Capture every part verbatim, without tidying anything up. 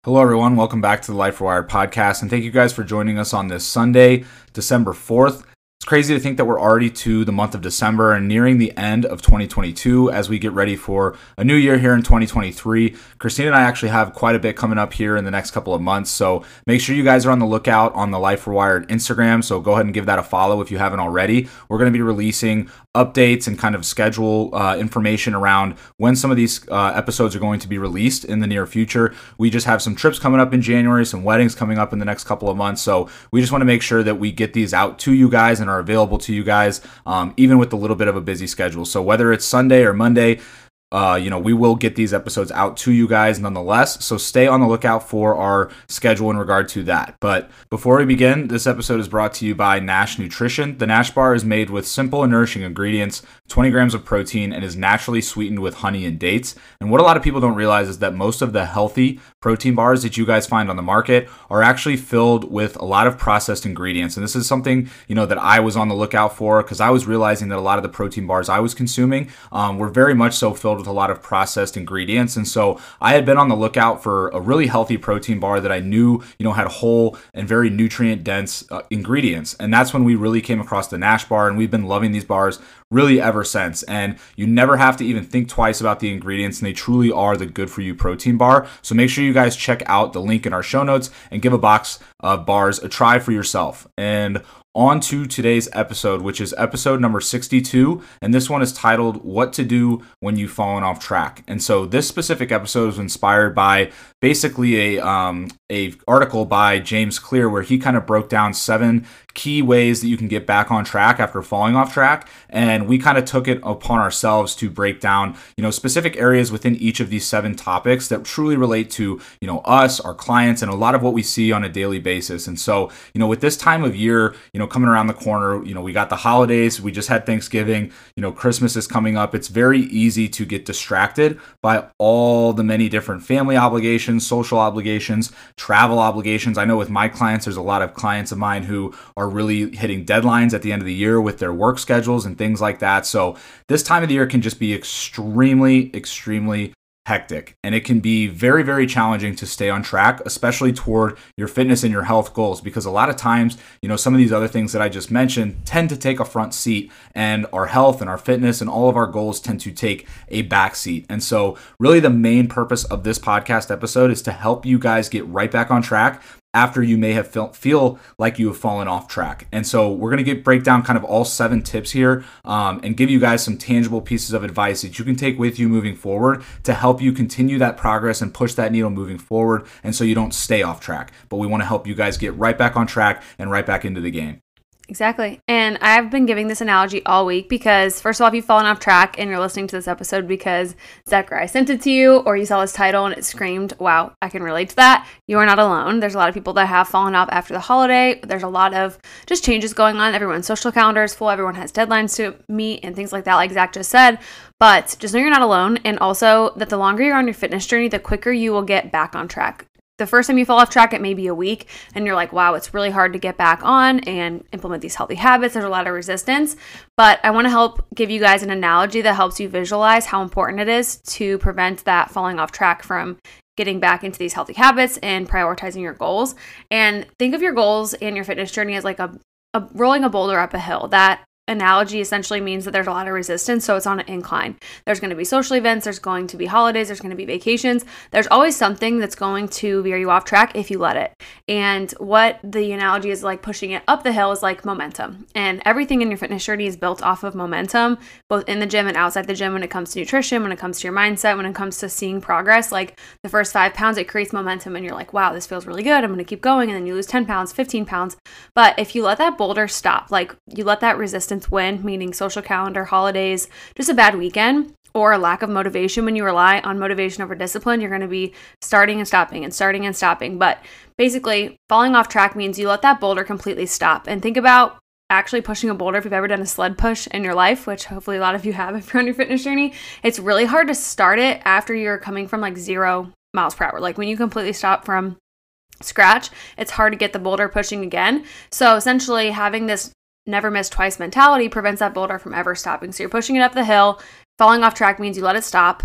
Hello, everyone. Welcome back to the Life Rewired podcast, and thank you guys for joining us on this Sunday, December fourth. It's crazy to think that we're already to the month of December and nearing the end of twenty twenty-two as we get ready for a new year here in twenty twenty-three. Christina and I actually have quite a bit coming up here in the next couple of months, so make sure you guys are on the lookout on the Life Rewired Instagram, so go ahead and give that a follow if you haven't already. We're going to be releasing updates and kind of schedule uh, information around when some of these uh, episodes are going to be released in the near future. We just have some trips coming up in January, some weddings coming up in the next couple of months, so we just want to make sure that we get these out to you guys and are available to you guys, um, even with a little bit of a busy schedule. So whether it's Sunday or Monday, Uh, you know, we will get these episodes out to you guys nonetheless, so stay on the lookout for our schedule in regard to that. But before we begin, this episode is brought to you by Nash Nutrition. The Nash bar is made with simple and nourishing ingredients, twenty grams of protein, and is naturally sweetened with honey and dates. And what a lot of people don't realize is that most of the healthy protein bars that you guys find on the market are actually filled with a lot of processed ingredients. And this is something, you know, that I was on the lookout for, because I was realizing that a lot of the protein bars I was consuming um, were very much so filled with a lot of processed ingredients. And so I had been on the lookout for a really healthy protein bar that I knew, you know, had whole and very nutrient dense uh, ingredients. And that's when we really came across the Nash bar, and we've been loving these bars really ever since. And you never have to even think twice about the ingredients, and they truly are the good for you protein bar. So make sure you guys check out the link in our show notes and give a box of bars a try for yourself. And on to today's episode, which is episode number sixty-two, and this one is titled What to Do When You've Fallen Off Track. And so this specific episode was inspired by basically a um, a article by James Clear, where he kind of broke down seven key ways that you can get back on track after falling off track. And we kind of took it upon ourselves to break down, you know, specific areas within each of these seven topics that truly relate to, you know, us, our clients, and a lot of what we see on a daily basis. And so, you know, with this time of year, you know, coming around the corner, you know, we got the holidays, we just had Thanksgiving, you know, Christmas is coming up. It's very easy to get distracted by all the many different family obligations, social obligations, travel obligations. I know with my clients, there's a lot of clients of mine who are really hitting deadlines at the end of the year with their work schedules and things like that. So this time of the year can just be extremely, extremely hectic, and it can be very, very challenging to stay on track, especially toward your fitness and your health goals, because a lot of times, you know, some of these other things that I just mentioned tend to take a front seat, and our health and our fitness and all of our goals tend to take a back seat. And so really the main purpose of this podcast episode is to help you guys get right back on track after you may have feel, feel like you have fallen off track. And so we're going to get break down kind of all seven tips here um, and give you guys some tangible pieces of advice that you can take with you moving forward to help you continue that progress and push that needle moving forward, and so you don't stay off track. But we want to help you guys get right back on track and right back into the game. Exactly. And I've been giving this analogy all week because, first of all, if you've fallen off track and you're listening to this episode because Zachary sent it to you, or you saw this title and it screamed, wow, I can relate to that, you are not alone. There's a lot of people that have fallen off after the holiday. There's a lot of just changes going on. Everyone's social calendar is full. Everyone has deadlines to meet and things like that, like Zach just said. But just know you're not alone. And also that the longer you're on your fitness journey, the quicker you will get back on track. The first time you fall off track, it may be a week, and you're like, wow, it's really hard to get back on and implement these healthy habits. There's a lot of resistance, but I want to help give you guys an analogy that helps you visualize how important it is to prevent that falling off track from getting back into these healthy habits and prioritizing your goals. And think of your goals and your fitness journey as like a, a rolling a boulder up a hill. That analogy essentially means that there's a lot of resistance, so it's on an incline. There's going to be social events, there's going to be holidays, there's going to be vacations. There's always something that's going to veer you off track if you let it. And what the analogy is like pushing it up the hill is like momentum. And everything in your fitness journey is built off of momentum, both in the gym and outside the gym, when it comes to nutrition, when it comes to your mindset, when it comes to seeing progress. Like the first five pounds, it creates momentum and you're like, wow, this feels really good. I'm going to keep going. And then you lose ten pounds, fifteen pounds. But if you let that boulder stop, like you let that resistance win, meaning social calendar, holidays, just a bad weekend, or a lack of motivation, when you rely on motivation over discipline, you're going to be starting and stopping and starting and stopping. But basically, falling off track means you let that boulder completely stop. And think about actually pushing a boulder. If you've ever done a sled push in your life, which hopefully a lot of you have if you're on your fitness journey, it's really hard to start it after you're coming from like zero miles per hour. Like when you completely stop from scratch, it's hard to get the boulder pushing again. So essentially having this never miss twice mentality prevents that boulder from ever stopping. So you're pushing it up the hill. Falling off track means you let it stop.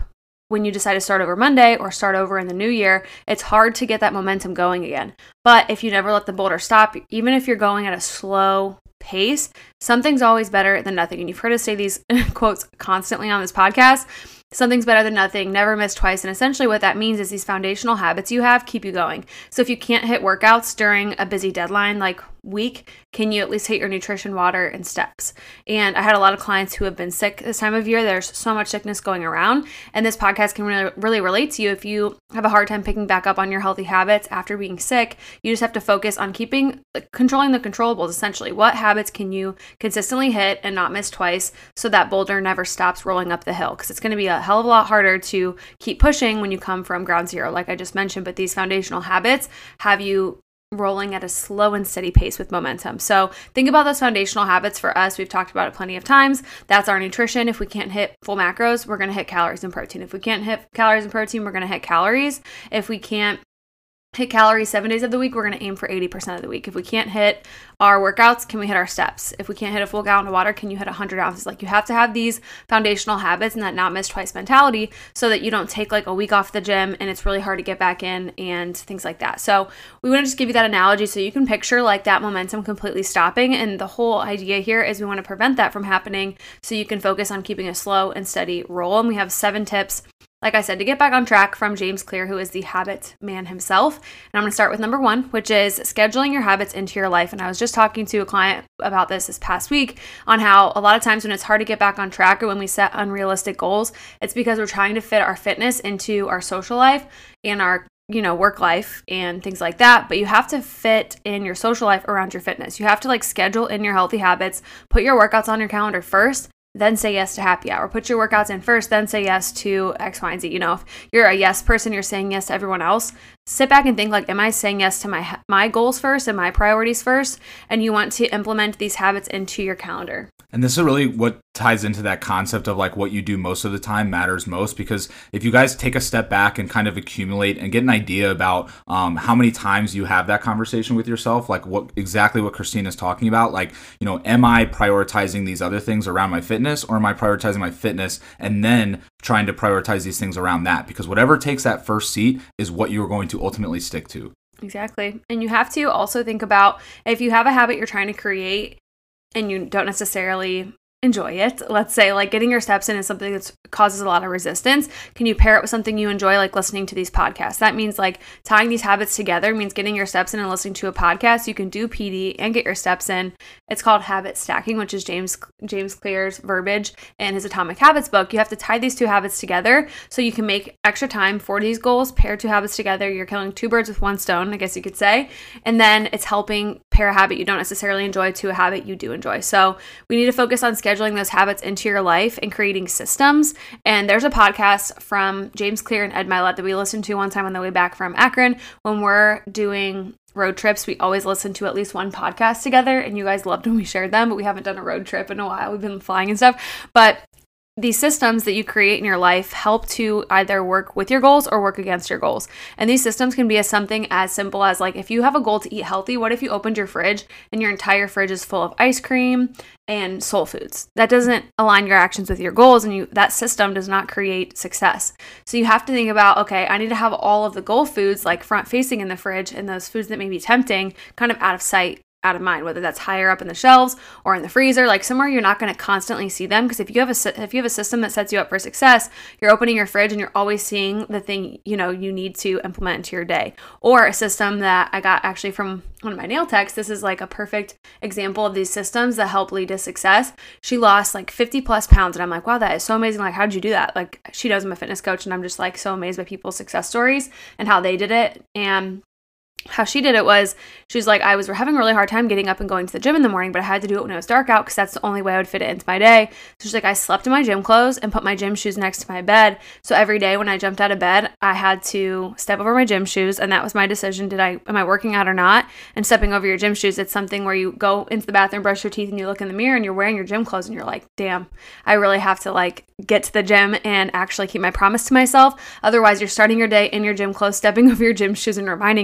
when you decide to start over Monday or start over in the new year, it's hard to get that momentum going again. But if you never let the boulder stop, even if you're going at a slow pace, something's always better than nothing. And you've heard us say these quotes constantly on this podcast. Something's better than nothing, never miss twice. And essentially what that means is these foundational habits you have keep you going. So if you can't hit workouts during a busy deadline like week, can you at least hit your nutrition, water, and steps? And I had a lot of clients who have been sick this time of year. There's so much sickness going around, and this podcast can really, really relate to you. If you have a hard time picking back up on your healthy habits after being sick, you just have to focus on keeping, like, controlling the controllables, essentially. What habits can you consistently hit and not miss twice so that boulder never stops rolling up the hill? Because it's going to be a hell of a lot harder to keep pushing when you come from ground zero, like I just mentioned, but these foundational habits have you rolling at a slow and steady pace with momentum. So think about those foundational habits. For us, we've talked about it plenty of times. That's our nutrition. If we can't hit full macros, we're going to hit calories and protein. If we can't hit calories and protein, we're going to hit calories. If we can't hit calories seven days of the week, we're going to aim for eighty percent of the week. If we can't hit our workouts, can we hit our steps? If we can't hit a full gallon of water, can you hit one hundred ounces? Like, you have to have these foundational habits and that not miss twice mentality so that you don't take like a week off the gym and it's really hard to get back in and things like that. So we want to just give you that analogy so you can picture like that momentum completely stopping. And the whole idea here is we want to prevent that from happening so you can focus on keeping a slow and steady roll. And we have seven tips, like I said, to get back on track from James Clear, who is the habit man himself. And I'm going to start with number one, which is scheduling your habits into your life. And I was just talking to a client about this this past week on how a lot of times when it's hard to get back on track or when we set unrealistic goals, it's because we're trying to fit our fitness into our social life and our you know, work life and things like that. But you have to fit in your social life around your fitness. You have to like schedule in your healthy habits, put your workouts on your calendar first, then say yes to happy hour. Put your workouts in first, then say yes to X, Y, and Z. You know, if you're a yes person, you're saying yes to everyone else. Sit back and think like, am I saying yes to my my goals first and my priorities first? And you want to implement these habits into your calendar. And this is really what ties into that concept of like what you do most of the time matters most, because if you guys take a step back and kind of accumulate and get an idea about um, how many times you have that conversation with yourself, like what exactly what Christine is talking about, like, you know, am I prioritizing these other things around my fitness, or am I prioritizing my fitness and then trying to prioritize these things around that? Because whatever takes that first seat is what you're going to ultimately stick to. Exactly. And you have to also think about if you have a habit you're trying to create and you don't necessarily enjoy it. Let's say like getting your steps in is something that causes a lot of resistance. Can you pair it with something you enjoy, like listening to these podcasts? That means like tying these habits together means getting your steps in and listening to a podcast. You can do P D and get your steps in. It's called habit stacking, which is James James Clear's verbiage in his Atomic Habits book. You have to tie these two habits together so you can make extra time for these goals. Pair two habits together. You're killing two birds with one stone, I guess you could say. And then it's helping pair a habit you don't necessarily enjoy to a habit you do enjoy. So we need to focus on scheduling those habits into your life and creating systems. And there's a podcast from James Clear and Ed Mylett that we listened to one time on the way back from Akron. When we're doing road trips, we always listen to at least one podcast together, and you guys loved when we shared them, but we haven't done a road trip in a while. We've been flying and stuff. But these systems that you create in your life help to either work with your goals or work against your goals. And these systems can be as something as simple as like, if you have a goal to eat healthy, what if you opened your fridge and your entire fridge is full of ice cream and soul foods? That doesn't align your actions with your goals, and you that system does not create success. So you have to think about, okay, I need to have all of the goal foods like front facing in the fridge, and those foods that may be tempting kind of out of sight, out of mind, whether that's higher up in the shelves or in the freezer, like somewhere you're not going to constantly see them. Because if you have a if you have a system that sets you up for success, you're opening your fridge and you're always seeing the thing you know you need to implement into your day. Or a system that I got actually from one of my nail techs. This is like a perfect example of these systems that help lead to success. She lost like fifty plus pounds, and I'm like, wow, that is so amazing. Like, how did you do that? Like, she knows I'm a fitness coach, and I'm just like so amazed by people's success stories and how they did it. And how she did it was, she was like, I was having a really hard time getting up and going to the gym in the morning, but I had to do it when it was dark out because that's the only way I would fit it into my day. So she's like, I slept in my gym clothes and put my gym shoes next to my bed. So every day when I jumped out of bed, I had to step over my gym shoes, and that was my decision. Did I, am I working out or not? And stepping over your gym shoes, it's something where you go into the bathroom, brush your teeth, and you look in the mirror and you're wearing your gym clothes and you're like, damn, I really have to like get to the gym and actually keep my promise to myself. Otherwise, you're starting your day in your gym clothes, stepping over your gym shoes and reminding yourself,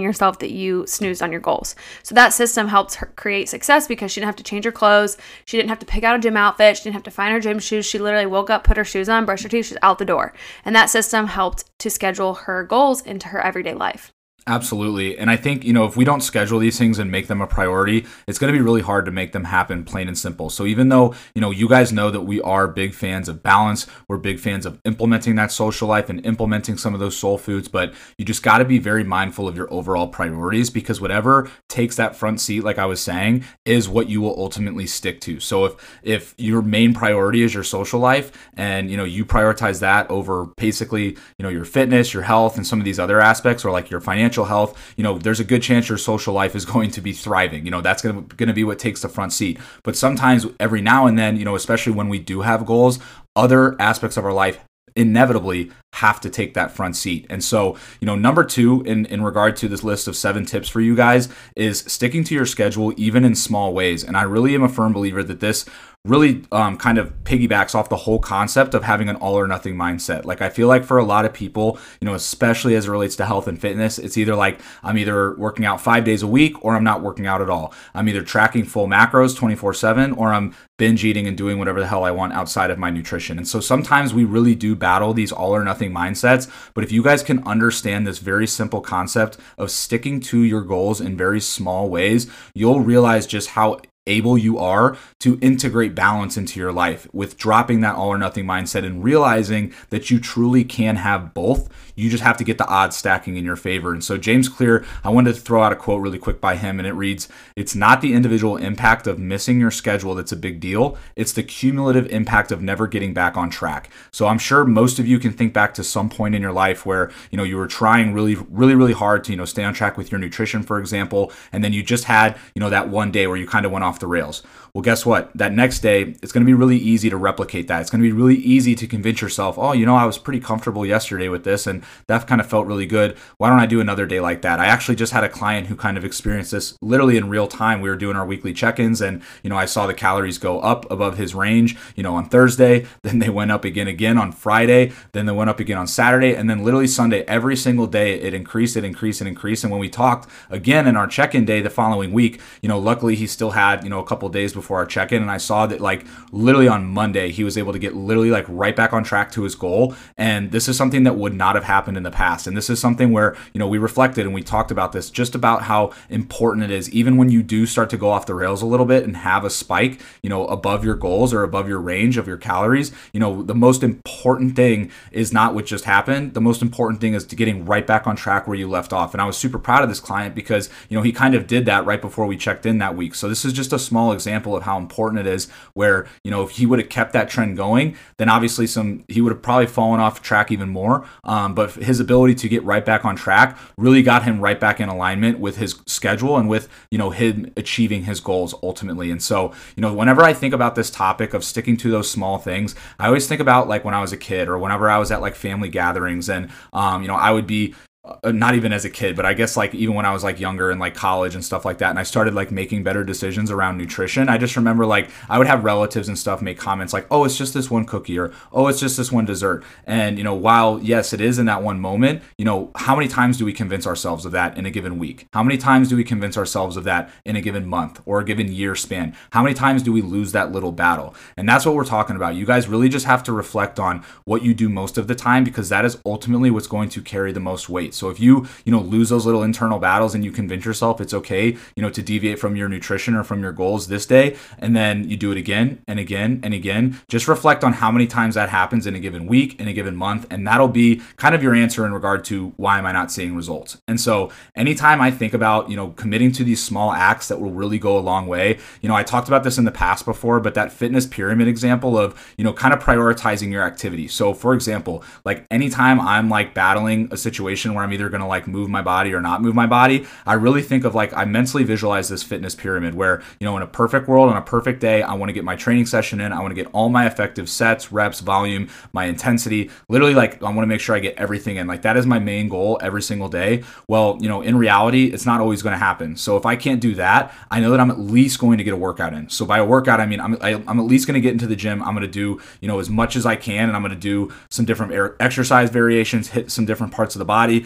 that you snoozed on your goals. So that system helped her create success because she didn't have to change her clothes. She didn't have to pick out a gym outfit. She didn't have to find her gym shoes. She literally woke up, put her shoes on, brushed her teeth, she's out the door. And that system helped to schedule her goals into her everyday life. Absolutely. And I think, you know, if we don't schedule these things and make them a priority, it's going to be really hard to make them happen, plain and simple. So even though, you know, you guys know that we are big fans of balance, we're big fans of implementing that social life and implementing some of those soul foods, but you just got to be very mindful of your overall priorities, because whatever takes that front seat, like I was saying, is what you will ultimately stick to. So if, if your main priority is your social life and, you know, you prioritize that over basically, you know, your fitness, your health, and some of these other aspects, or like your financial health, you know, there's a good chance your social life is going to be thriving. You know, that's going to, going to be what takes the front seat. But sometimes every now and then, you know, especially when we do have goals, other aspects of our life inevitably have to take that front seat. And so, you know, number two in, in regard to this list of seven tips for you guys is sticking to your schedule, even in small ways. And I really am a firm believer that this really um, kind of piggybacks off the whole concept of having an all or nothing mindset. Like, I feel like for a lot of people, you know, especially as it relates to health and fitness, it's either like I'm either working out five days a week or I'm not working out at all. I'm either tracking full macros twenty-four seven or I'm binge eating and doing whatever the hell I want outside of my nutrition. And so sometimes we really do battle these all or nothing mindsets. But if you guys can understand this very simple concept of sticking to your goals in very small ways, you'll realize just how able you are to integrate balance into your life with dropping that all or nothing mindset and realizing that you truly can have both. You just have to get the odds stacking in your favor. And so James Clear, I wanted to throw out a quote really quick by him, and it reads, "It's not the individual impact of missing your schedule that's a big deal. It's the cumulative impact of never getting back on track." So I'm sure most of you can think back to some point in your life where, you know, you were trying really, really, really hard to, you know, stay on track with your nutrition, for example, and then you just had, you know, that one day where you kind of went off the rails. Well, guess what? That next day, it's going to be really easy to replicate that. It's going to be really easy to convince yourself, oh, you know, I was pretty comfortable yesterday with this and that kind of felt really good. Why don't I do another day like that? I actually just had a client who kind of experienced this literally in real time. We were doing our weekly check-ins and, you know, I saw the calories go up above his range, you know, on Thursday, then they went up again, again on Friday, then they went up again on Saturday, and then literally Sunday, every single day it increased, it increased, it increased. And when we talked again in our check-in day the following week, you know, luckily he still had, you know, a couple days before our check-in, and I saw that like literally on Monday he was able to get literally like right back on track to his goal. And this is something that would not have happened in the past. And this is something where, you know, we reflected and we talked about this, just about how important it is, even when you do start to go off the rails a little bit and have a spike, you know, above your goals or above your range of your calories. You know, the most important thing is not what just happened. The most important thing is to getting right back on track where you left off. And I was super proud of this client because, you know, he kind of did that right before we checked in that week. So this is just a small example of how important it is, where, you know, if he would have kept that trend going, then obviously some he would have probably fallen off track even more. Um, but his ability to get right back on track really got him right back in alignment with his schedule and with, you know, him achieving his goals ultimately. And so, you know, whenever I think about this topic of sticking to those small things, I always think about like when I was a kid or whenever I was at like family gatherings and, um, you know, I would be Uh, not even as a kid, but I guess like even when I was like younger in like college and stuff like that, and I started like making better decisions around nutrition, I just remember like I would have relatives and stuff make comments like, oh, it's just this one cookie, or oh, it's just this one dessert. And, you know, while yes, it is in that one moment, you know, how many times do we convince ourselves of that in a given week? How many times do we convince ourselves of that in a given month or a given year span? How many times do we lose that little battle? And that's what we're talking about. You guys really just have to reflect on what you do most of the time, because that is ultimately what's going to carry the most weight. So if you, you know, lose those little internal battles and you convince yourself it's okay, you know, to deviate from your nutrition or from your goals this day, and then you do it again and again and again, just reflect on how many times that happens in a given week, in a given month, and that'll be kind of your answer in regard to why am I not seeing results. And so anytime I think about, you know, committing to these small acts that will really go a long way, you know, I talked about this in the past before, but that fitness pyramid example of, you know, kind of prioritizing your activity. So for example, like anytime I'm like battling a situation where I'm either going to like move my body or not move my body, I really think of like, I mentally visualize this fitness pyramid where, you know, in a perfect world, on a perfect day, I want to get my training session in. I want to get all my effective sets, reps, volume, my intensity, literally like I want to make sure I get everything in. Like that is my main goal every single day. Well, you know, in reality, it's not always going to happen. So if I can't do that, I know that I'm at least going to get a workout in. So by a workout, I mean, I'm, I, I'm at least going to get into the gym. I'm going to do, you know, as much as I can, and I'm going to do some different exercise variations, hit some different parts of the body.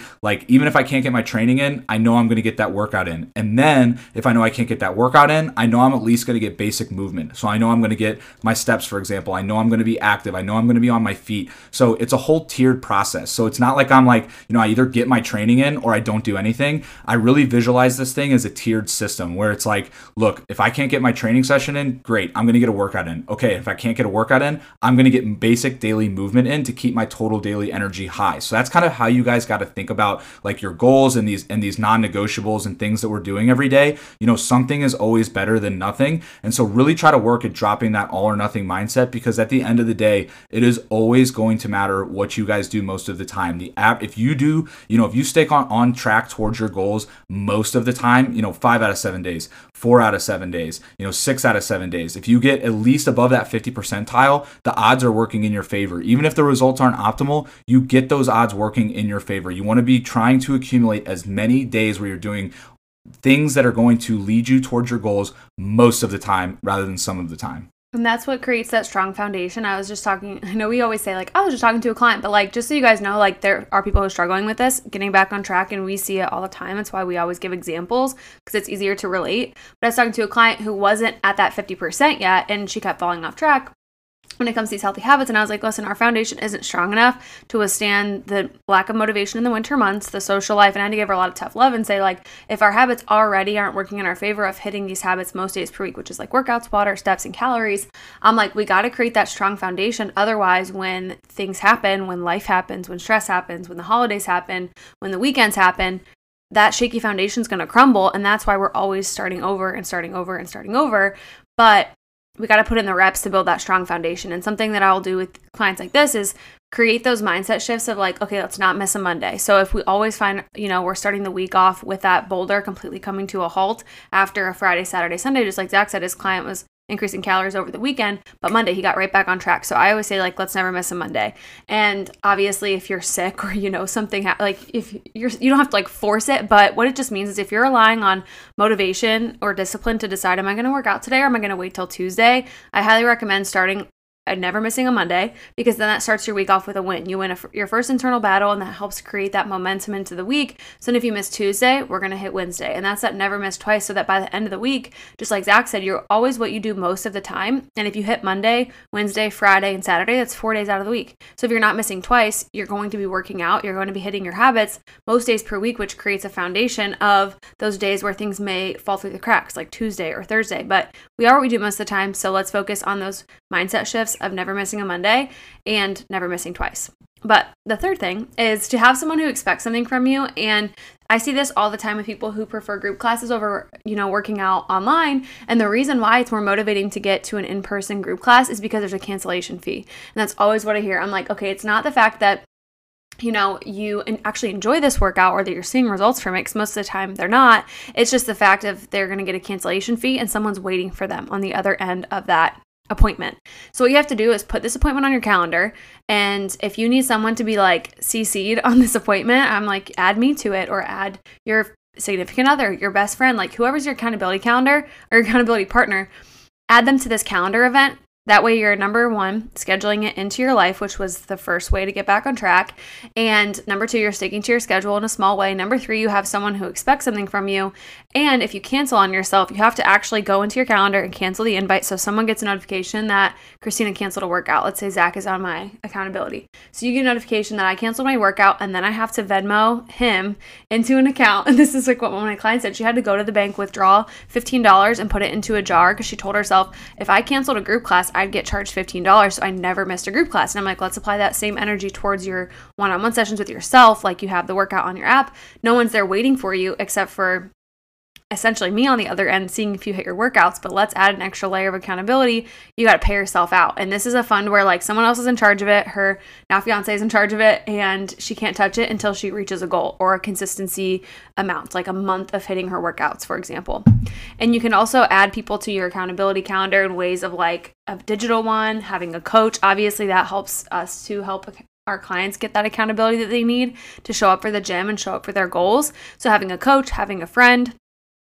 like, even if I can't get my training in, I know I'm going to get that workout in. And then if I know I can't get that workout in, I know I'm at least going to get basic movement. So I know I'm going to get my steps, for example. I know I'm going to be active. I know I'm going to be on my feet. So it's a whole tiered process. So it's not like I'm like, you know, I either get my training in or I don't do anything. I really visualize this thing as a tiered system where it's like, look, if I can't get my training session in, great, I'm going to get a workout in. Okay, if I can't get a workout in, I'm going to get basic daily movement in to keep my total daily energy high. So that's kind of how you guys got to think about like your goals and these and these non-negotiables and things that we're doing every day. You know, something is always better than nothing. And so really try to work at dropping that all or nothing mindset, because at the end of the day, it is always going to matter what you guys do most of the time. The app, if you do, you know, if you stay on, on track towards your goals most of the time, you know, five out of seven days, four out of seven days, you know, six out of seven days, if you get at least above that fifty percentile, the odds are working in your favor. Even if the results aren't optimal, you get those odds working in your favor. You want to be trying to accumulate as many days where you're doing things that are going to lead you towards your goals most of the time rather than some of the time. And that's what creates that strong foundation. I was just talking, I know we always say like, I was just talking to a client, but like, just so you guys know, like there are people who are struggling with this, getting back on track, and we see it all the time. That's why we always give examples, because it's easier to relate. But I was talking to a client who wasn't at that fifty percent yet, and she kept falling off track when it comes to these healthy habits. And I was like, listen, our foundation isn't strong enough to withstand the lack of motivation in the winter months, the social life. And I had to give her a lot of tough love and say, like, if our habits already aren't working in our favor of hitting these habits most days per week, which is like workouts, water, steps, and calories, I'm like, we got to create that strong foundation. Otherwise, when things happen, when life happens, when stress happens, when the holidays happen, when the weekends happen, that shaky foundation is going to crumble. And that's why we're always starting over and starting over and starting over. But we got to put in the reps to build that strong foundation. And something that I'll do with clients like this is create those mindset shifts of like, okay, let's not miss a Monday. So if we always find, you know, we're starting the week off with that boulder completely coming to a halt after a Friday, Saturday, Sunday, just like Zach said, his client was increasing calories over the weekend, but Monday he got right back on track. So I always say, like, let's never miss a Monday. And obviously if you're sick or, you know, something ha- like if you're, you don't have to like force it, but what it just means is if you're relying on motivation or discipline to decide, am I going to work out today or am I going to wait till Tuesday? I highly recommend starting and never missing a Monday, because then that starts your week off with a win. You win a, your first internal battle, and that helps create that momentum into the week. So then if you miss Tuesday, we're going to hit Wednesday. And that's that never miss twice, so that by the end of the week, just like Zach said, you're always what you do most of the time. And if you hit Monday, Wednesday, Friday, and Saturday, that's four days out of the week. So if you're not missing twice, you're going to be working out, you're going to be hitting your habits most days per week, which creates a foundation of those days where things may fall through the cracks, like Tuesday or Thursday. But we are what we do most of the time, so let's focus on those mindset shifts of never missing a Monday and never missing twice. But the third thing is to have someone who expects something from you. And I see this all the time with people who prefer group classes over, you know, working out online. And the reason why it's more motivating to get to an in-person group class is because there's a cancellation fee. And that's always what I hear. I'm like, okay, it's not the fact that, you know, you actually enjoy this workout or that you're seeing results from it, because most of the time they're not. It's just the fact of they're going to get a cancellation fee and someone's waiting for them on the other end of that appointment. So what you have to do is put this appointment on your calendar, and if you need someone to be like C C'd on this appointment, I'm like, add me to it, or add your significant other, your best friend, like whoever's your accountability calendar or your accountability partner, add them to this calendar event. That way you're, number one, scheduling it into your life, which was the first way to get back on track. And number two, you're sticking to your schedule in a small way. Number three, you have someone who expects something from you. And if you cancel on yourself, you have to actually go into your calendar and cancel the invite. So if someone gets a notification that Christina canceled a workout, let's say Zach is on my accountability. So you get a notification that I canceled my workout, and then I have to Venmo him into an account. And this is like what one of my clients said. She had to go to the bank, withdraw fifteen dollars and put it into a jar, because she told herself, if I canceled a group class, I'd get charged fifteen dollars. So I never missed a group class. And I'm like, let's apply that same energy towards your one-on-one sessions with yourself. Like, you have the workout on your app. No one's there waiting for you except for essentially me on the other end, seeing if you hit your workouts. But let's add an extra layer of accountability. You got to pay yourself out. And this is a fund where like someone else is in charge of it. Her now fiance is in charge of it, and she can't touch it until she reaches a goal or a consistency amount, like a month of hitting her workouts, for example. And you can also add people to your accountability calendar in ways of like a digital one, having a coach. Obviously that helps us to help our clients get that accountability that they need to show up for the gym and show up for their goals. So having a coach, having a friend,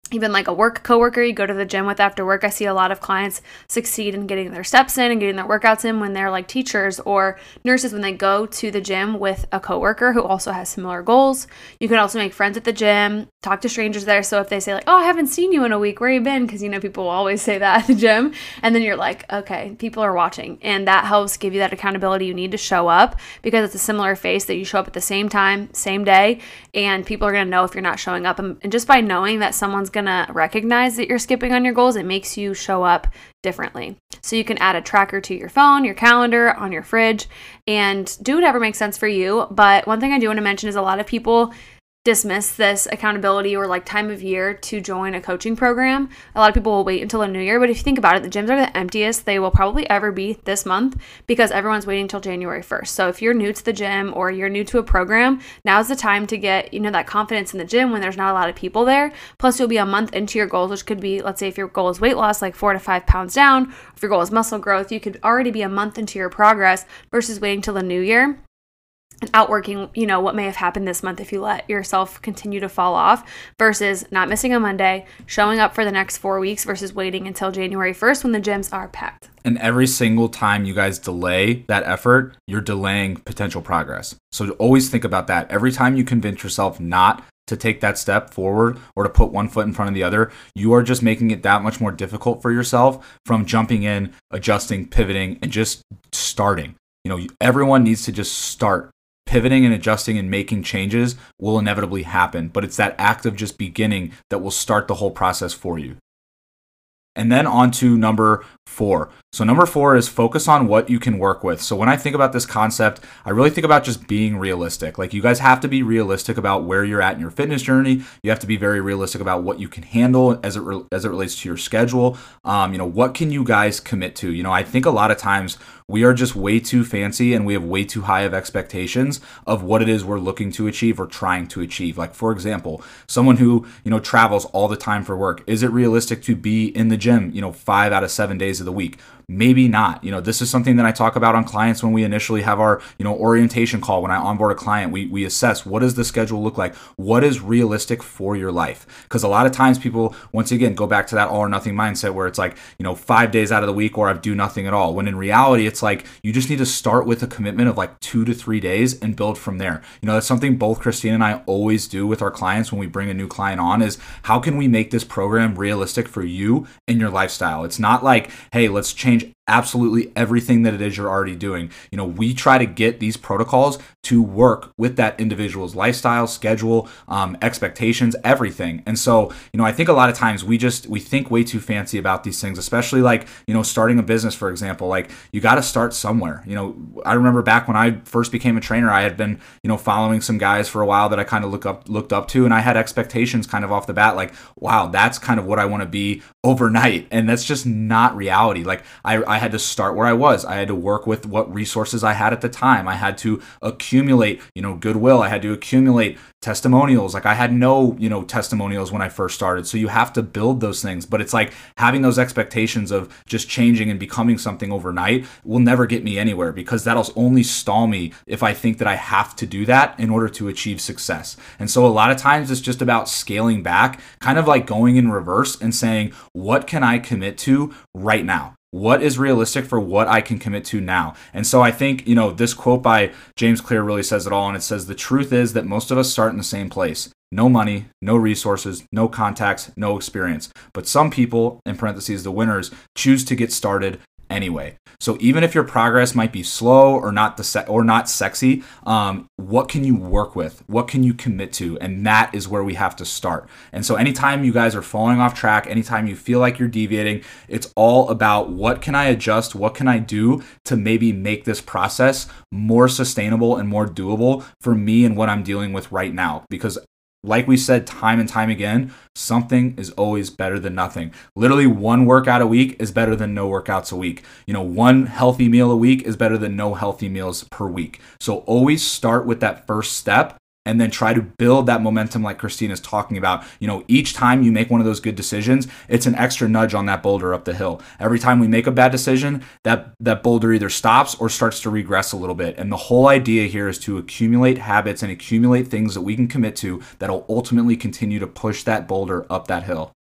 even like a work coworker you go to the gym with after work. I see a lot of clients succeed in getting their steps in and getting their workouts in when they're like teachers or nurses, when they go to the gym with a coworker who also has similar goals. You can also make friends at the gym, talk to strangers there. So if they say like, oh, I haven't seen you in a week, where you been? Because, you know, people will always say that at the gym. And then you're like, okay, people are watching. And that helps give you that accountability you need to show up, because it's a similar face that you show up at the same time, same day, and people are going to know if you're not showing up. And just by knowing that someone's going to recognize that you're skipping on your goals, it makes you show up differently. So you can add a tracker to your phone, your calendar, on your fridge, and do whatever makes sense for you. But one thing I do want to mention is a lot of people dismiss this accountability or like time of year to join a coaching program. A lot of people will wait until the new year, but if you think about it, the gyms are the emptiest they will probably ever be this month, because everyone's waiting until January first. So if you're new to the gym or you're new to a program, now's the time to get, you know, that confidence in the gym when there's not a lot of people there. Plus you'll be a month into your goals, which could be, let's say if your goal is weight loss, like four to five pounds down, if your goal is muscle growth, you could already be a month into your progress versus waiting till the new year and outworking, you know, what may have happened this month if you let yourself continue to fall off, versus not missing a Monday, showing up for the next four weeks versus waiting until January first when the gyms are packed. And every single time you guys delay that effort, you're delaying potential progress. So always think about that. Every time you convince yourself not to take that step forward or to put one foot in front of the other, you are just making it that much more difficult for yourself from jumping in, adjusting, pivoting, and just starting. You know, everyone needs to just start. Pivoting and adjusting and making changes will inevitably happen, but it's that act of just beginning that will start the whole process for you. And then on to number four. So number four is focus on what you can work with. So when I think about this concept, I really think about just being realistic. Like, you guys have to be realistic about where you're at in your fitness journey. You have to be very realistic about what you can handle as it re- as it relates to your schedule. Um, you know, what can you guys commit to? You know, I think a lot of times we are just way too fancy and we have way too high of expectations of what it is we're looking to achieve or trying to achieve. Like, for example, someone who, you know, travels all the time for work, is it realistic to be in the gym, you know, five out of seven days of the week? Maybe not. You know, this is something that I talk about on clients when we initially have our, you know, orientation call. When I onboard a client, we we assess, what does the schedule look like? What is realistic for your life? Because a lot of times people, once again, go back to that all or nothing mindset where it's like, you know, five days out of the week, or I do nothing at all. When in reality, it's like you just need to start with a commitment of like two to three days and build from there. You know, that's something both Christine and I always do with our clients when we bring a new client on, is how can we make this program realistic for you and your lifestyle? It's not like, hey, let's change absolutely everything that it is you're already doing. You know, we try to get these protocols to work with that individual's lifestyle, schedule, um, expectations, everything. And so, you know, I think a lot of times we just, we think way too fancy about these things, especially like, you know, starting a business, for example. Like, you got to start somewhere. You know, I remember back when I first became a trainer, I had been, you know, following some guys for a while that I kind of look up, looked up to, and I had expectations kind of off the bat, like, wow, that's kind of what I want to be overnight. And that's just not reality. Like, I, I had to start where I was. I had to work with what resources I had at the time. I had to accumulate, you know, goodwill. I had to accumulate testimonials. Like, I had no, you know, testimonials when I first started. So you have to build those things. But it's like having those expectations of just changing and becoming something overnight will never get me anywhere, because that'll only stall me if I think that I have to do that in order to achieve success. And so a lot of times it's just about scaling back, kind of like going in reverse and saying, what can I commit to right now? What is realistic for what I can commit to now? And so I think, you know, this quote by James Clear really says it all. And it says, the truth is that most of us start in the same place. No money, no resources, no contacts, no experience. But some people, in parentheses, the winners, choose to get started anyway. So even if your progress might be slow or not the se- or not sexy, um, what can you work with? What can you commit to? And that is where we have to start. And so anytime you guys are falling off track, anytime you feel like you're deviating, it's all about, what can I adjust? What can I do to maybe make this process more sustainable and more doable for me and what I'm dealing with right now? Because like we said time and time again, something is always better than nothing. Literally, one workout a week is better than no workouts a week. You know, one healthy meal a week is better than no healthy meals per week. So always start with that first step, and then try to build that momentum like Christine is talking about. You know, each time you make one of those good decisions, it's an extra nudge on that boulder up the hill. Every time we make a bad decision, that, that boulder either stops or starts to regress a little bit. And the whole idea here is to accumulate habits and accumulate things that we can commit to that'll ultimately continue to push that boulder up that hill.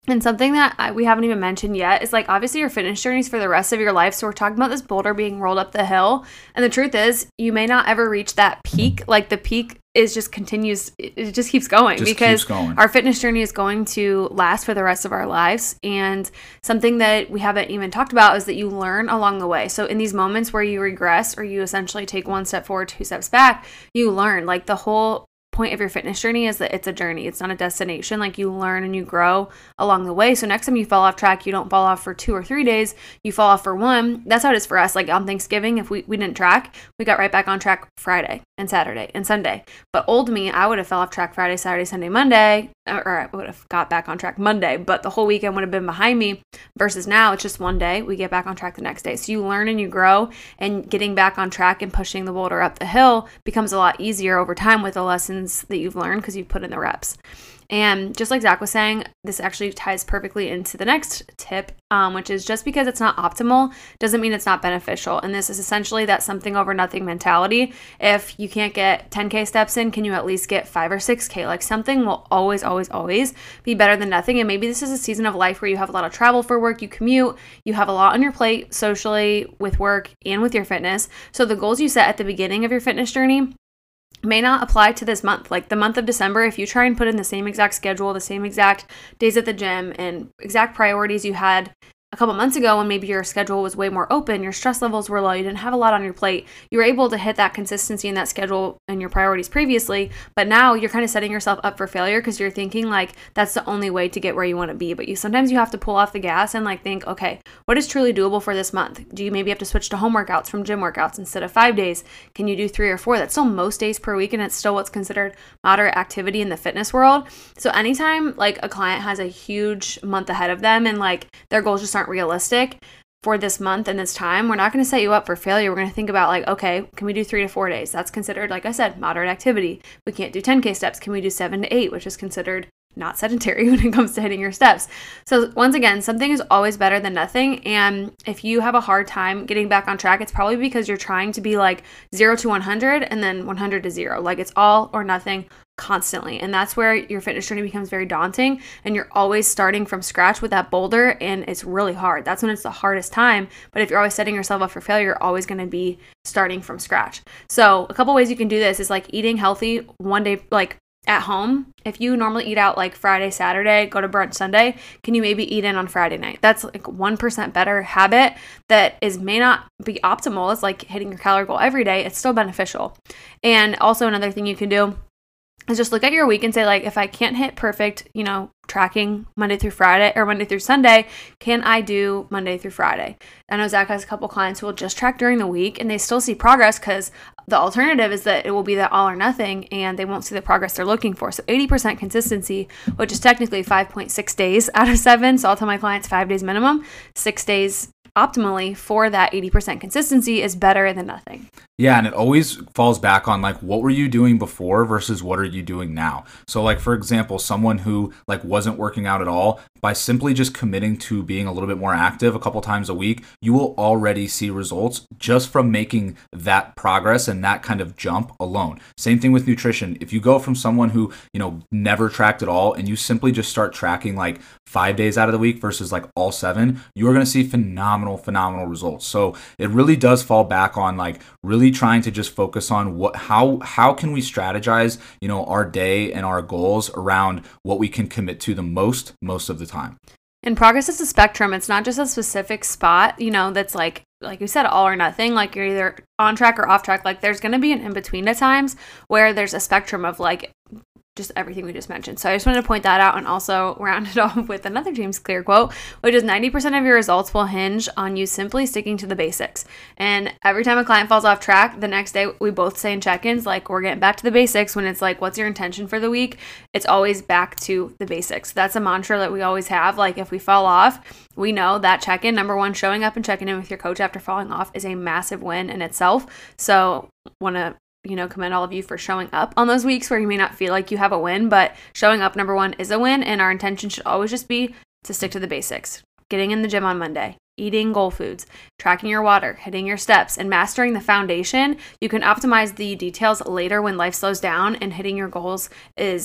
And something that I, we haven't even mentioned yet is like obviously your fitness journeys for the rest of your life. So we're talking about this boulder being rolled up the hill. And the truth is you may not ever reach that peak. Like the peak is just continues. It just keeps going just because keeps going. Our fitness journey is going to last for the rest of our lives. And something that we haven't even talked about is that you learn along the way. So in these moments where you regress or you essentially take one step forward, two steps back, you learn. Like the whole point of your fitness journey is that it's a journey. It's not a destination. Like you learn and you grow along the way. So next time you fall off track, you don't fall off for two or three days. You fall off for one. That's how it is for us. Like on Thanksgiving, if we, we didn't track, we got right back on track Friday and Saturday and Sunday. But old me, I would have fell off track Friday, Saturday, Sunday, Monday, or I would have got back on track Monday, but the whole weekend would have been behind me versus now it's just one day. We get back on track the next day. So you learn and you grow, and getting back on track and pushing the boulder up the hill becomes a lot easier over time with the lessons that you've learned because you've put in the reps. And just like Zach was saying, this actually ties perfectly into the next tip, um, which is just because it's not optimal doesn't mean it's not beneficial. And this is essentially that something over nothing mentality. If you can't get ten K steps in, can you at least get five or six K? Like something will always, always, always be better than nothing. And maybe this is a season of life where you have a lot of travel for work, you commute, you have a lot on your plate socially with work and with your fitness. So the goals you set at the beginning of your fitness journey may not apply to this month. Like the month of December, if you try and put in the same exact schedule, the same exact days at the gym and exact priorities you had a couple months ago when maybe your schedule was way more open, your stress levels were low, you didn't have a lot on your plate, you were able to hit that consistency in that schedule and your priorities previously, but now you're kind of setting yourself up for failure because you're thinking like that's the only way to get where you want to be. But you sometimes you have to pull off the gas and like think, okay, what is truly doable for this month? Do you maybe have to switch to home workouts from gym workouts instead of five days? Can you do three or four? That's still most days per week, and it's still what's considered moderate activity in the fitness world. So anytime like a client has a huge month ahead of them and like their goals just aren't realistic for this month and this time, we're not going to set you up for failure. We're going to think about like, okay, can we do three to four days? That's considered, like I said, moderate activity. We can't do ten K steps. Can we do seven to eight, which is considered not sedentary when it comes to hitting your steps? So once again, something is always better than nothing. And if you have a hard time getting back on track, it's probably because you're trying to be like zero to one hundred and then one hundred to zero. Like it's all or nothing constantly. And that's where your fitness journey becomes very daunting, and you're always starting from scratch with that boulder, and it's really hard. That's when it's the hardest time. But if you're always setting yourself up for failure, you're always going to be starting from scratch. So a couple ways you can do this is like eating healthy one day, like at home. If you normally eat out like Friday, Saturday, go to brunch Sunday, can you maybe eat in on Friday night? That's like one percent better habit that is may not be optimal. It's like hitting your calorie goal every day. It's still beneficial. And also another thing you can do is just look at your week and say, like, if I can't hit perfect, you know, tracking Monday through Friday or Monday through Sunday, can I do Monday through Friday? I know Zach has a couple clients who will just track during the week and they still see progress, because the alternative is that it will be that all or nothing and they won't see the progress they're looking for. So eighty percent consistency, which is technically five point six days out of seven. So I'll tell my clients five days minimum, six days optimally for that eighty percent consistency is better than nothing. Yeah, and it always falls back on like, what were you doing before versus what are you doing now? So like, for example, someone who like wasn't working out at all, by simply just committing to being a little bit more active a couple times a week, you will already see results just from making that progress and that kind of jump alone. Same thing with nutrition. If you go from someone who, you know, never tracked at all and you simply just start tracking like five days out of the week versus like all seven, you're going to see phenomenal, phenomenal results. So it really does fall back on like really trying to just focus on what, how, how can we strategize, you know, our day and our goals around what we can commit to the most, most of the time. And progress is a spectrum. It's not just a specific spot, you know, that's like, like you said, all or nothing. Like you're either on track or off track. Like there's going to be an in-between at times where there's a spectrum of like just everything we just mentioned. So I just wanted to point that out and also round it off with another James Clear quote, which is ninety percent of your results will hinge on you simply sticking to the basics. And every time a client falls off track, the next day we both say in check-ins, like, we're getting back to the basics. When it's like, what's your intention for the week? It's always back to the basics. That's a mantra that we always have. Like if we fall off, we know that check-in, number one, showing up and checking in with your coach after falling off is a massive win in itself. So want to you know, commend all of you for showing up on those weeks where you may not feel like you have a win, but showing up, number one, is a win. And our intention should always just be to stick to the basics. Getting in the gym on Monday, eating goal foods, tracking your water, hitting your steps, and mastering the foundation. You can optimize the details later when life slows down and hitting your goals is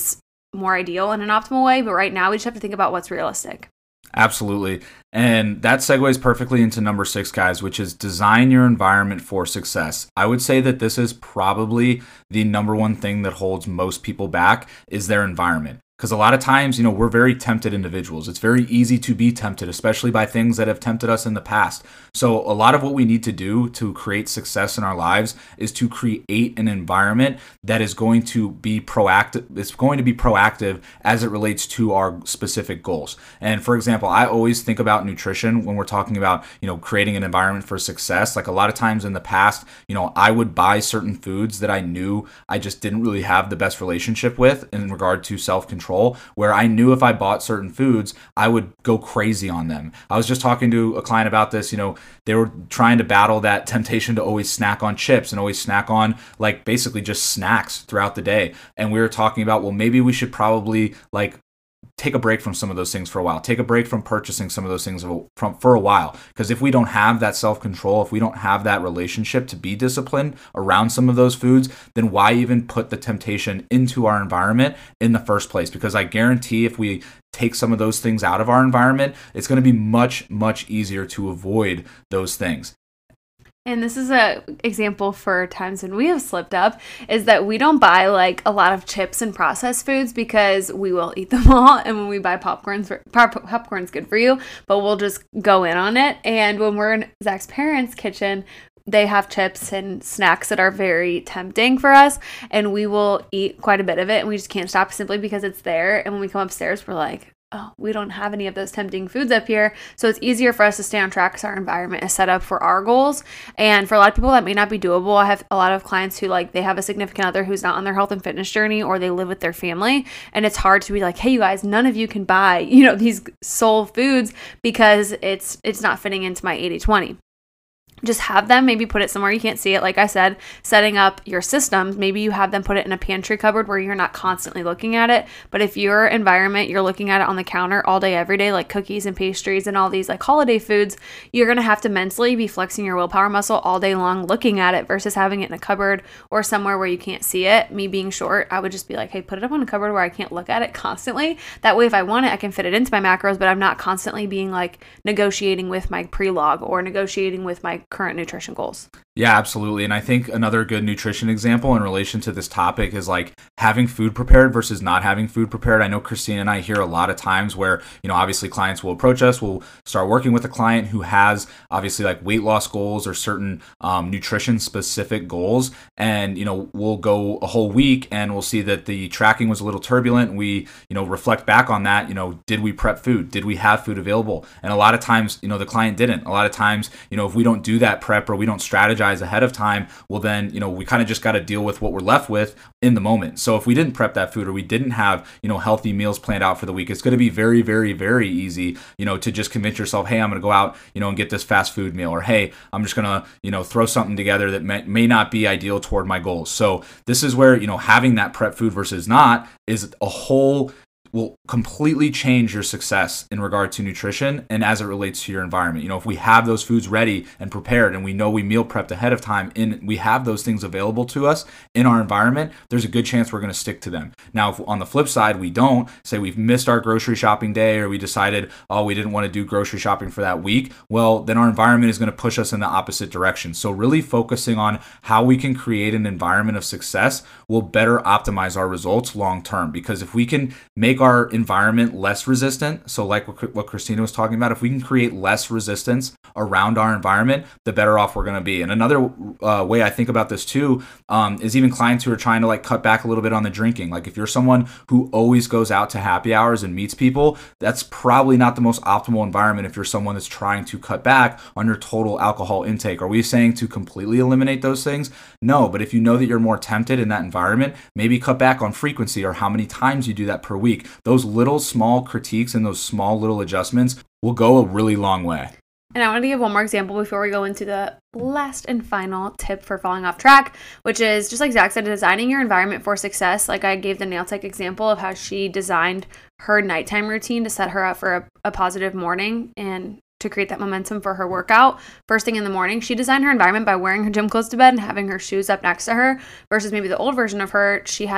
more ideal in an optimal way. But right now we just have to think about what's realistic. Absolutely. And that segues perfectly into number six, guys, which is design your environment for success. I would say that this is probably the number one thing that holds most people back is their environment. Because a lot of times, you know, we're very tempted individuals. It's very easy to be tempted, especially by things that have tempted us in the past. So a lot of what we need to do to create success in our lives is to create an environment that is going to be proactive. It's going to be proactive as it relates to our specific goals. And for example, I always think about nutrition when we're talking about, you know, creating an environment for success. Like a lot of times in the past, you know, I would buy certain foods that I knew I just didn't really have the best relationship with in regard to self-control. Where I knew if I bought certain foods, I would go crazy on them. I was just talking to a client about this. You know, they were trying to battle that temptation to always snack on chips and always snack on like basically just snacks throughout the day. And we were talking about, well, maybe we should probably like take a break from some of those things for a while. Take a break from purchasing some of those things from for a while. Because if we don't have that self-control, if we don't have that relationship to be disciplined around some of those foods, then why even put the temptation into our environment in the first place? Because I guarantee if we take some of those things out of our environment, it's going to be much, much easier to avoid those things. And this is a example for times when we have slipped up, is that we don't buy like a lot of chips and processed foods because we will eat them all. And when we buy popcorns, for, pop, popcorn's good for you, but we'll just go in on it. And when we're in Zach's parents' kitchen, they have chips and snacks that are very tempting for us, and we will eat quite a bit of it, and we just can't stop simply because it's there. And when we come upstairs, we're like, oh, we don't have any of those tempting foods up here. So it's easier for us to stay on track because our environment is set up for our goals. And for a lot of people, that may not be doable. I have a lot of clients who like they have a significant other who's not on their health and fitness journey, or they live with their family. And it's hard to be like, hey, you guys, none of you can buy, you know, these soul foods because it's it's not fitting into my eighty twenty. Just have them, maybe put it somewhere you can't see it. Like I said, setting up your systems, maybe you have them put it in a pantry cupboard where you're not constantly looking at it. But if your environment, you're looking at it on the counter all day, every day, like cookies and pastries and all these like holiday foods, you're going to have to mentally be flexing your willpower muscle all day long looking at it versus having it in a cupboard or somewhere where you can't see it. Me being short, I would just be like, hey, put it up on a cupboard where I can't look at it constantly. That way, if I want it, I can fit it into my macros, but I'm not constantly being like negotiating with my pre-log or negotiating with my current nutrition goals. Yeah, absolutely. And I think another good nutrition example in relation to this topic is like having food prepared versus not having food prepared. I know Christina and I hear a lot of times where, you know, obviously clients will approach us, we'll start working with a client who has obviously like weight loss goals or certain um, nutrition specific goals. And, you know, we'll go a whole week and we'll see that the tracking was a little turbulent. We, you know, reflect back on that, you know, did we prep food? Did we have food available? And a lot of times, you know, the client didn't. A lot of times, you know, if we don't do that prep or we don't strategize ahead of time, well then, you know, we kind of just got to deal with what we're left with in the moment. So if we didn't prep that food or we didn't have, you know, healthy meals planned out for the week, it's going to be very, very, very easy, you know, to just convince yourself, hey, I'm going to go out, you know, and get this fast food meal, or hey, I'm just going to, you know, throw something together that may, may not be ideal toward my goals. So this is where, you know, having that prep food versus not is a whole will completely change your success in regard to nutrition and as it relates to your environment. You know, if we have those foods ready and prepared and we know we meal prepped ahead of time and we have those things available to us in our environment, there's a good chance we're going to stick to them. Now, if on the flip side, we don't, say we've missed our grocery shopping day or we decided, oh, we didn't want to do grocery shopping for that week, well, then our environment is going to push us in the opposite direction. So really focusing on how we can create an environment of success will better optimize our results long term. Because if we can make our environment less resistant, so like what Christina was talking about, if we can create less resistance around our environment, the better off we're going to be. And another uh, way I think about this too um, is even clients who are trying to like cut back a little bit on the drinking. Like if you're someone who always goes out to happy hours and meets people, that's probably not the most optimal environment if you're someone that's trying to cut back on your total alcohol intake. Are we saying to completely eliminate those things? No, but if you know that you're more tempted in that environment, maybe cut back on frequency or how many times you do that per week. Those little small critiques and those small little adjustments will go a really long way. And I want to give one more example before we go into the last and final tip for falling off track, which is just like Zach said, designing your environment for success. Like I gave the nail tech example of how she designed her nighttime routine to set her up for a, a positive morning and to create that momentum for her workout first thing in the morning. She designed her environment by wearing her gym clothes to bed and having her shoes up next to her, versus maybe the old version of her, she had to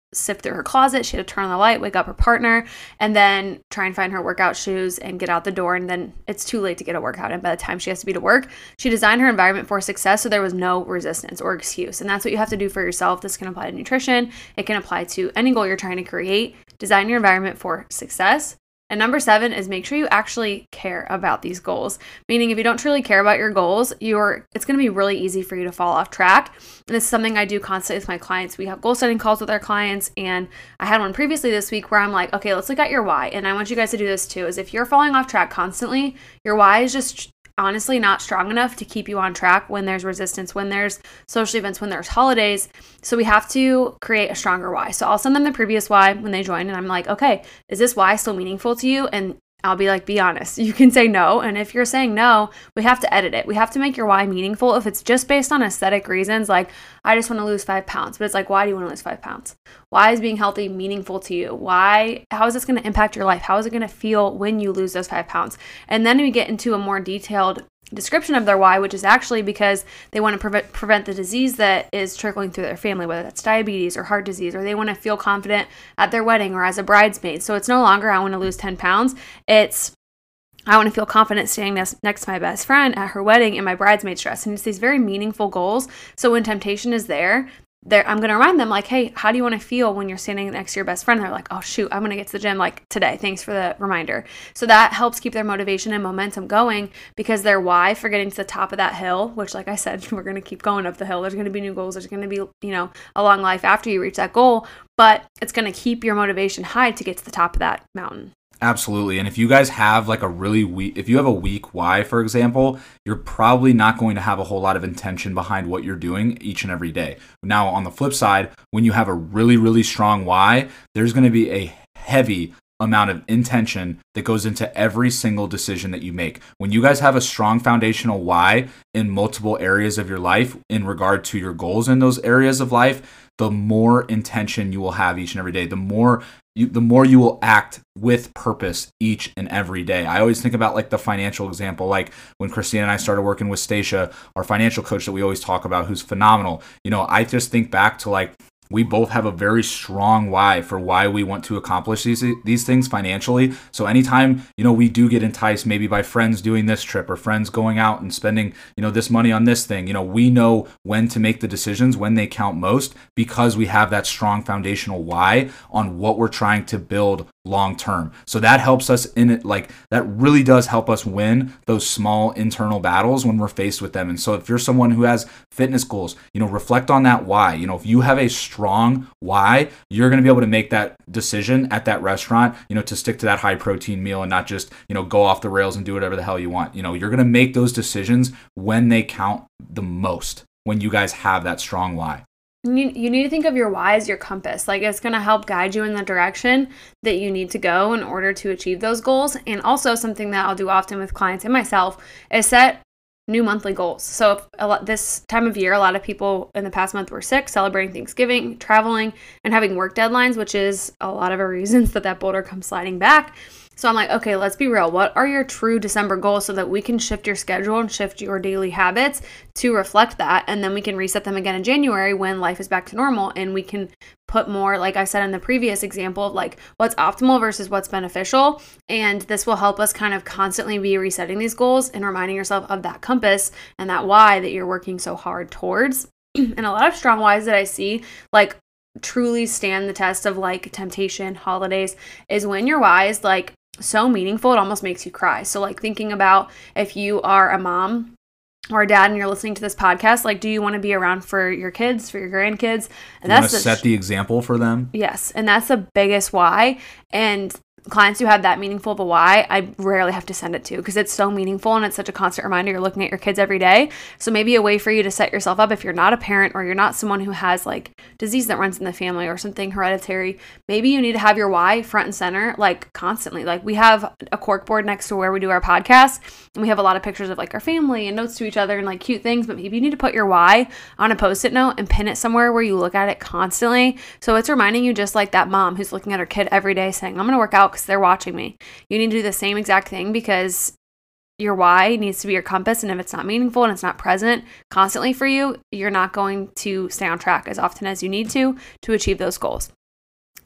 sift through her closet. She had to turn on the light, wake up her partner, and then try and find her workout shoes and get out the door. And then it's too late to get a workout in by the time she has to be to work. She designed her environment for success, so there was no resistance or excuse. And that's what you have to do for yourself. This can apply to nutrition. It can apply to any goal you're trying to create. Design your environment for success. And number seven is make sure you actually care about these goals. Meaning if you don't truly care about your goals, you're it's going to be really easy for you to fall off track. And this is something I do constantly with my clients. We have goal setting calls with our clients, and I had one previously this week where I'm like, okay, let's look at your why. And I want you guys to do this too, is if you're falling off track constantly, your why is just honestly not strong enough to keep you on track when there's resistance, when there's social events, when there's holidays. So we have to create a stronger why. So I'll send them the previous why when they join, and I'm like, okay, is this why still meaningful to you? And I'll be like, be honest. You can say no. And if you're saying no, we have to edit it. We have to make your why meaningful. If it's just based on aesthetic reasons, like I just want to lose five pounds, but it's like, why do you want to lose five pounds? Why is being healthy meaningful to you? Why, how is this going to impact your life? How is it going to feel when you lose those five pounds? And then we get into a more detailed description of their why, which is actually because they want to prevent prevent the disease that is trickling through their family, whether that's diabetes or heart disease, or they want to feel confident at their wedding or as a bridesmaid. So it's no longer I want to lose ten pounds. It's I want to feel confident standing next, next to my best friend at her wedding in my bridesmaid dress. And it's these very meaningful goals. So when temptation is there, There, I'm going to remind them like, hey, how do you want to feel when you're standing next to your best friend? They're like, oh, shoot, I'm going to get to the gym like today. Thanks for the reminder. So that helps keep their motivation and momentum going, because their why for getting to the top of that hill, which like I said, we're going to keep going up the hill. There's going to be new goals. There's going to be, you know, a long life after you reach that goal, but it's going to keep your motivation high to get to the top of that mountain. Absolutely. And if you guys have like a really weak, if you have a weak why, for example, you're probably not going to have a whole lot of intention behind what you're doing each and every day. Now, on the flip side, when you have a really, really strong why, there's going to be a heavy amount of intention that goes into every single decision that you make. When you guys have a strong foundational why in multiple areas of your life in regard to your goals in those areas of life, the more intention you will have each and every day, the more you, the more you will act with purpose each and every day. I always think about like the financial example, like when Christina and I started working with Stacia, our financial coach that we always talk about, who's phenomenal. You know, I just think back to like, we both have a very strong why for why we want to accomplish these these things financially. So anytime, you know, we do get enticed maybe by friends doing this trip or friends going out and spending, you know, this money on this thing, you know, we know when to make the decisions, when they count most, because we have that strong foundational why on what we're trying to build long term. So that helps us in it, like that really does help us win those small internal battles when we're faced with them. And so if you're someone who has fitness goals, you know, reflect on that why. You know, if you have a strong why, you're going to be able to make that decision at that restaurant, you know, to stick to that high protein meal and not just, you know, go off the rails and do whatever the hell you want. You know, you're going to make those decisions when they count the most, when you guys have that strong why. You, you need to think of your why as your compass. Like it's going to help guide you in the direction that you need to go in order to achieve those goals. And also something that I'll do often with clients and myself is set new monthly goals. So if a lot, this time of year, a lot of people in the past month were sick, celebrating Thanksgiving, traveling, and having work deadlines, which is a lot of our reasons that that boulder comes sliding back. So I'm like, okay, let's be real. What are your true December goals so that we can shift your schedule and shift your daily habits to reflect that? And then we can reset them again in January when life is back to normal, and we can put more, like I said in the previous example, of like what's optimal versus what's beneficial. And this will help us kind of constantly be resetting these goals and reminding yourself of that compass and that why that you're working so hard towards. And a lot of strong whys that I see, like truly stand the test of like temptation, holidays, is when your why is like so meaningful, it almost makes you cry. So like thinking about if you are a mom or a dad and you're listening to this podcast, like, do you want to be around for your kids, for your grandkids? And you that's want to the, set the example for them. Yes. And that's the biggest why. And clients who have that meaningful of a why, I rarely have to send it to because it's so meaningful and it's such a constant reminder. You're looking at your kids every day. So maybe a way for you to set yourself up if you're not a parent or you're not someone who has like disease that runs in the family or something hereditary, maybe you need to have your why front and center like constantly. Like we have a cork board next to where we do our podcast and we have a lot of pictures of like our family and notes to each other and like cute things, but maybe you need to put your why on a post-it note and pin it somewhere where you look at it constantly. So it's reminding you, just like that mom who's looking at her kid every day saying, I'm going to work out because they're watching me. You need to do the same exact thing because your why needs to be your compass. And if it's not meaningful and it's not present constantly for you, you're not going to stay on track as often as you need to to achieve those goals.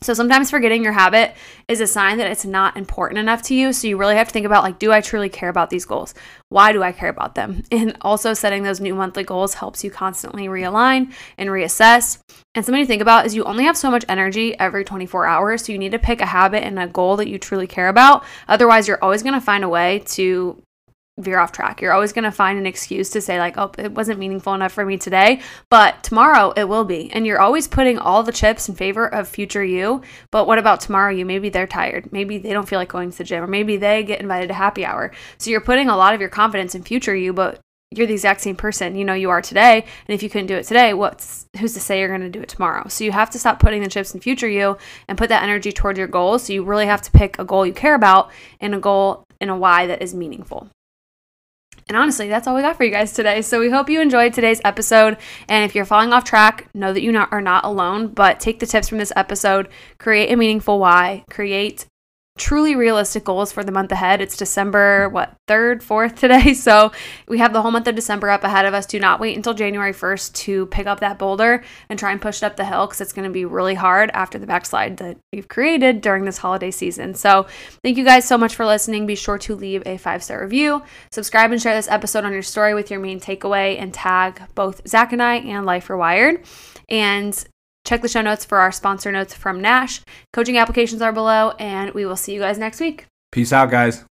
So sometimes forgetting your habit is a sign that it's not important enough to you. So you really have to think about, like, do I truly care about these goals? Why do I care about them? And also setting those new monthly goals helps you constantly realign and reassess. And something to think about is you only have so much energy every twenty-four hours. So you need to pick a habit and a goal that you truly care about. Otherwise, you're always going to find a way to veer off track. You're always going to find an excuse to say, like, oh, it wasn't meaningful enough for me today, but tomorrow it will be. And you're always putting all the chips in favor of future you. But what about tomorrow you? Maybe they're tired. Maybe they don't feel like going to the gym, or maybe they get invited to happy hour. So you're putting a lot of your confidence in future you, but you're the exact same person, you know, you are today. And if you couldn't do it today, what's who's to say you're going to do it tomorrow? So you have to stop putting the chips in future you and put that energy toward your goals. So you really have to pick a goal you care about and a goal and a why that is meaningful. And honestly, that's all we got for you guys today. So we hope you enjoyed today's episode. And if you're falling off track, know that you not, are not alone, but take the tips from this episode, create a meaningful why, create truly realistic goals for the month ahead. It's December, what, third, fourth today. So we have the whole month of December up ahead of us. Do not wait until January first to pick up that boulder and try and push it up the hill, because it's going to be really hard after the backslide that we've created during this holiday season. So thank you guys so much for listening. Be sure to leave a five-star review, subscribe, and share this episode on your story with your main takeaway, and tag both Zach and I and Life Rewired. And check the show notes for our sponsor notes from Nash. Coaching applications are below, and we will see you guys next week. Peace out, guys.